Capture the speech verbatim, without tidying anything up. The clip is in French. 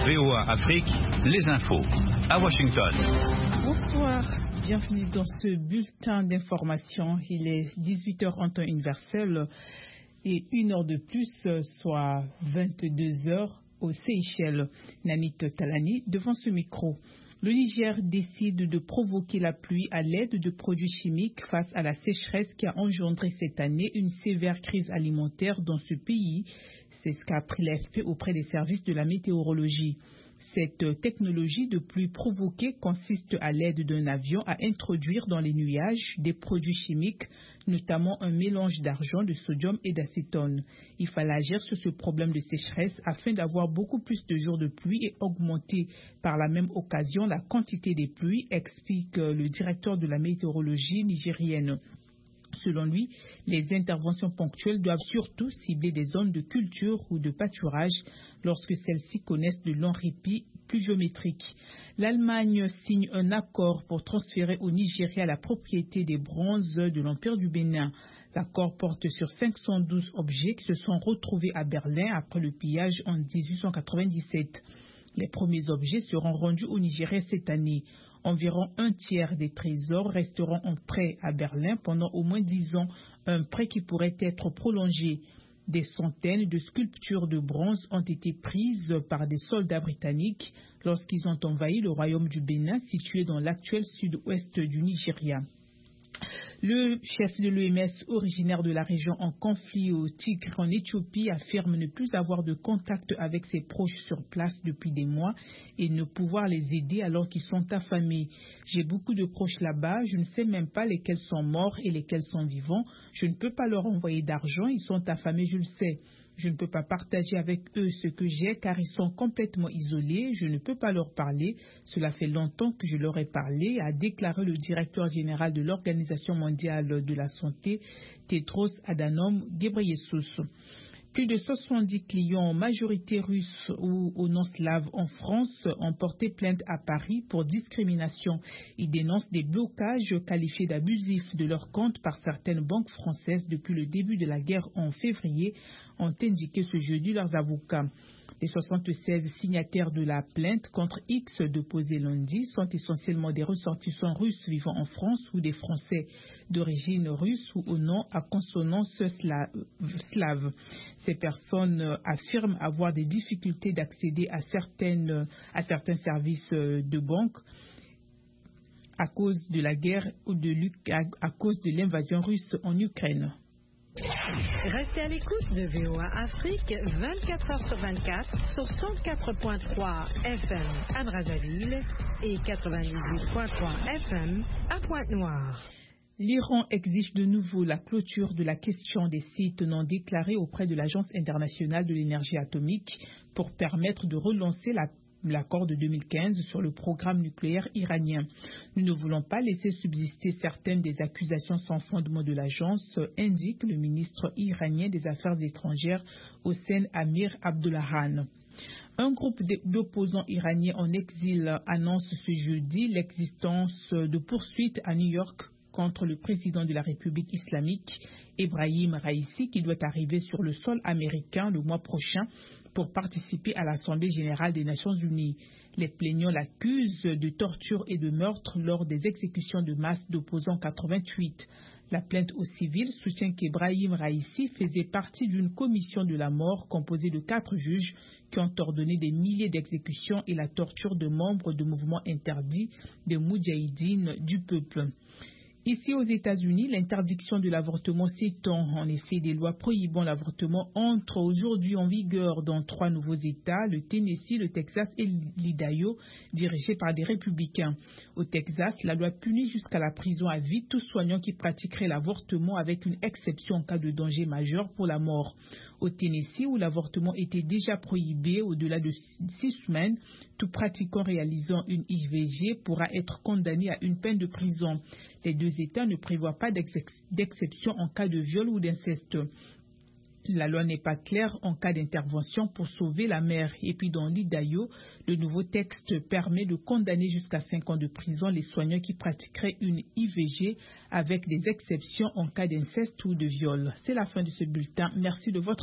V O A Afrique, les infos. À Washington. Bonsoir, bienvenue dans ce bulletin d'information. Il est dix-huit heures en temps universel et une heure de plus, soit vingt-deux heures aux Seychelles. Nanit Talani devant ce micro. Le Niger décide de provoquer la pluie à l'aide de produits chimiques face à la sécheresse qui a engendré cette année une sévère crise alimentaire dans ce pays. C'est ce qu'a appris l'A F P auprès des services de la météorologie. Cette technologie de pluie provoquée consiste à l'aide d'un avion à introduire dans les nuages des produits chimiques, notamment un mélange d'argent, de sodium et d'acétone. Il fallait agir sur ce problème de sécheresse afin d'avoir beaucoup plus de jours de pluie et augmenter par la même occasion la quantité des pluies, explique le directeur de la météorologie nigérienne. Selon lui, les interventions ponctuelles doivent surtout cibler des zones de culture ou de pâturage lorsque celles-ci connaissent de longs répits pluviométriques. L'Allemagne signe un accord pour transférer au Nigeria la propriété des bronzes de l'Empire du Bénin. L'accord porte sur cinq cent douze objets qui se sont retrouvés à Berlin après le pillage en dix-huit cent quatre-vingt-dix-sept. Les premiers objets seront rendus au Nigeria cette année. Environ un tiers des trésors resteront en prêt à Berlin pendant au moins dix ans, un prêt qui pourrait être prolongé. Des centaines de sculptures de bronze ont été prises par des soldats britanniques lorsqu'ils ont envahi le royaume du Bénin situé dans l'actuel sud-ouest du Nigeria. Le chef de l'O M S originaire de la région en conflit au Tigre en Éthiopie affirme ne plus avoir de contact avec ses proches sur place depuis des mois et ne pouvoir les aider alors qu'ils sont affamés. J'ai beaucoup de proches là-bas, je ne sais même pas lesquels sont morts et lesquels sont vivants. Je ne peux pas leur envoyer d'argent, ils sont affamés, je le sais. Je ne peux pas partager avec eux ce que j'ai car ils sont complètement isolés. Je ne peux pas leur parler. Cela fait longtemps que je leur ai parlé, a déclaré le directeur général de l'Organisation mondiale de la santé, Tedros Adhanom Ghebreyesus. Plus de soixante-dix clients, en majorité russes ou au nom slave en France, ont porté plainte à Paris pour discrimination. Ils dénoncent des blocages qualifiés d'abusifs de leurs comptes par certaines banques françaises depuis le début de la guerre en février, ont indiqué ce jeudi leurs avocats. Les soixante-seize signataires de la plainte contre X déposée lundi sont essentiellement des ressortissants russes vivant en France ou des Français d'origine russe ou au nom à consonance slave. Ces personnes affirment avoir des difficultés d'accéder à, certaines, à certains services de banque à cause de la guerre ou de, à cause de l'invasion russe en Ukraine. Restez à l'écoute de V O A Afrique vingt-quatre heures sur vingt-quatre sur cent quatre point trois F M à Brazzaville et quatre-vingt-dix-huit point trois F M à Pointe-Noire. L'Iran exige de nouveau la clôture de la question des sites non déclarés auprès de l'Agence internationale de l'énergie atomique pour permettre de relancer la l'accord de deux mille quinze sur le programme nucléaire iranien. Nous ne voulons pas laisser subsister certaines des accusations sans fondement de l'agence, indique le ministre iranien des Affaires étrangères Hossein Amir Abdollahian. Un groupe d'opposants iraniens en exil annonce ce jeudi l'existence de poursuites à New York contre le président de la République islamique, Ebrahim Raïssi, qui doit arriver sur le sol américain le mois prochain pour participer à l'Assemblée générale des Nations unies. Les plaignants l'accusent de torture et de meurtre lors des exécutions de masse d'opposants quatre-vingt-huit. La plainte au civil soutient qu'Ebrahim Raïssi faisait partie d'une commission de la mort composée de quatre juges qui ont ordonné des milliers d'exécutions et la torture de membres de mouvements interdits des Moudjahidines du peuple. Ici aux États-Unis, l'interdiction de l'avortement s'étend. En effet, des lois prohibant l'avortement entrent aujourd'hui en vigueur dans trois nouveaux États, le Tennessee, le Texas et l'Idaho, dirigés par des républicains. Au Texas, la loi punit jusqu'à la prison à vie tout soignant qui pratiquerait l'avortement avec une exception en cas de danger majeur pour la mort. Au Tennessee, où l'avortement était déjà prohibé au-delà de six semaines, tout pratiquant réalisant une I V G pourra être condamné à une peine de prison. Les deux États ne prévoient pas d'exception en cas de viol ou d'inceste. La loi n'est pas claire en cas d'intervention pour sauver la mère. Et puis dans l'Idaho, le nouveau texte permet de condamner jusqu'à cinq ans de prison les soignants qui pratiqueraient une I V G avec des exceptions en cas d'inceste ou de viol. C'est la fin de ce bulletin. Merci de votre